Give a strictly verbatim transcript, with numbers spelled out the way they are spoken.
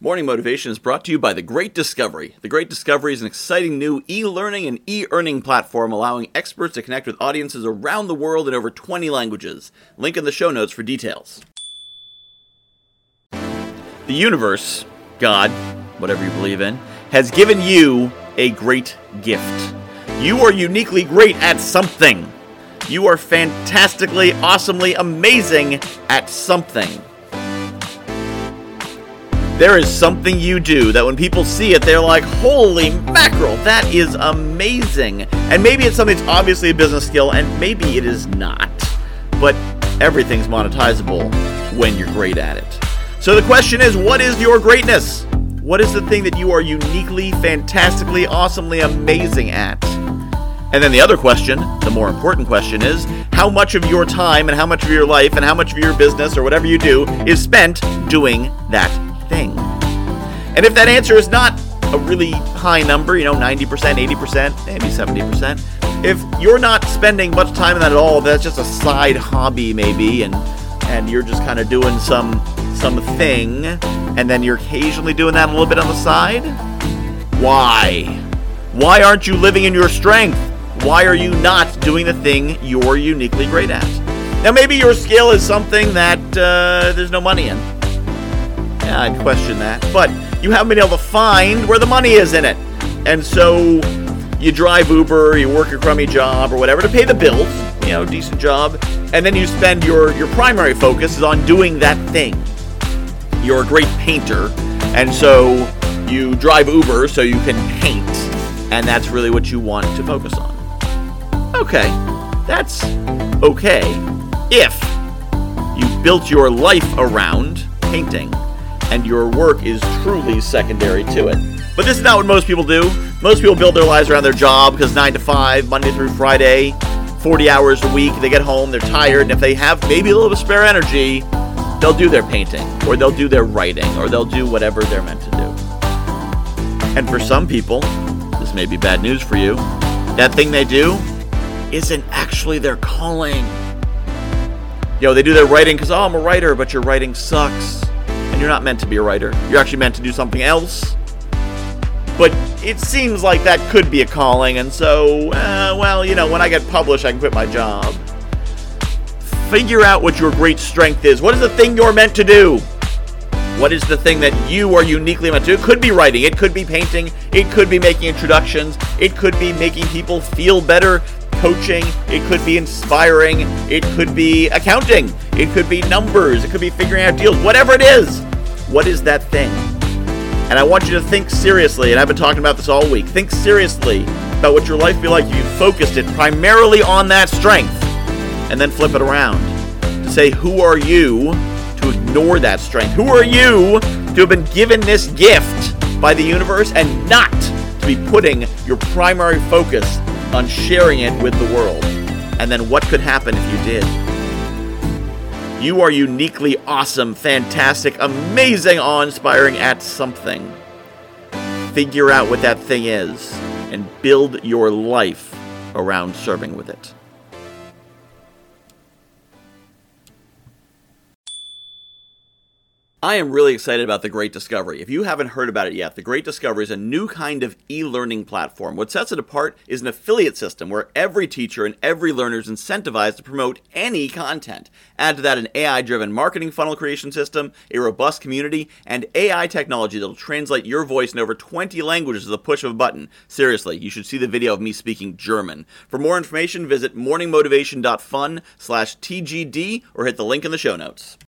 Morning Motivation is brought to you by The Great Discovery. The Great Discovery is an exciting new e-learning and e-earning platform allowing experts to connect with audiences around the world in over twenty languages. Link in the show notes for details. The universe, God, whatever you believe in, has given you a great gift. You are uniquely great at something. You are fantastically, awesomely amazing at something. There is something you do that when people see it, they're like, holy mackerel, that is amazing. And maybe it's something that's obviously a business skill, and maybe it is not. But everything's monetizable when you're great at it. So the question is, what is your greatness? What is the thing that you are uniquely, fantastically, awesomely amazing at? And then the other question, the more important question is, how much of your time and how much of your life and how much of your business or whatever you do is spent doing that thing? And if that answer is not a really high number, you know, ninety percent, eighty percent, maybe seventy percent, if you're not spending much time in that at all, that's just a side hobby maybe, and and you're just kind of doing some something, and then you're occasionally doing that a little bit on the side, why? Why aren't you living in your strength? Why are you not doing the thing you're uniquely great at? Now, maybe your skill is something that uh, there's no money in. Yeah, I'd question that. But you haven't been able to find where the money is in it. And so you drive Uber, you work a crummy job or whatever to pay the bills, you know, decent job. And then you spend your, your primary focus is on doing that thing. You're a great painter. And so you drive Uber so you can paint. And that's really what you want to focus on. Okay, that's okay if you built your life around painting and your work is truly secondary to it. But this is not what most people do. Most people build their lives around their job because nine to five, Monday through Friday, forty hours a week, they get home, they're tired, and if they have maybe a little bit of spare energy, they'll do their painting, or they'll do their writing, or they'll do whatever they're meant to do. And for some people, this may be bad news for you, that thing they do isn't actually their calling. You know, they do their writing because, oh, I'm a writer, but your writing sucks. And you're not meant to be a writer. You're actually meant to do something else. But it seems like that could be a calling, and so, uh, well, you know, when I get published, I can quit my job. Figure out what your great strength is. What is the thing you're meant to do? What is the thing that you are uniquely meant to do? It could be writing. It could be painting. It could be making introductions. It could be making people feel better. Coaching, it could be inspiring, it could be accounting, it could be numbers, it could be figuring out deals, whatever it is. What is that thing? And I want you to think seriously, and I've been talking about this all week, think seriously about what your life would be like if you focused it primarily on that strength, and then flip it around to say, who are you to ignore that strength? Who are you to have been given this gift by the universe and not to be putting your primary focus on sharing it with the world? And then what could happen if you did? You are uniquely awesome, fantastic, amazing, awe-inspiring at something. Figure out what that thing is and build your life around serving with it. I am really excited about The Great Discovery. If you haven't heard about it yet, The Great Discovery is a new kind of e-learning platform. What sets it apart is an affiliate system where every teacher and every learner is incentivized to promote any content. Add to that an A I-driven marketing funnel creation system, a robust community, and A I technology that will translate your voice in over twenty languages with a push of a button. Seriously, you should see the video of me speaking German. For more information, visit morningmotivation.fun slash TGD or hit the link in the show notes.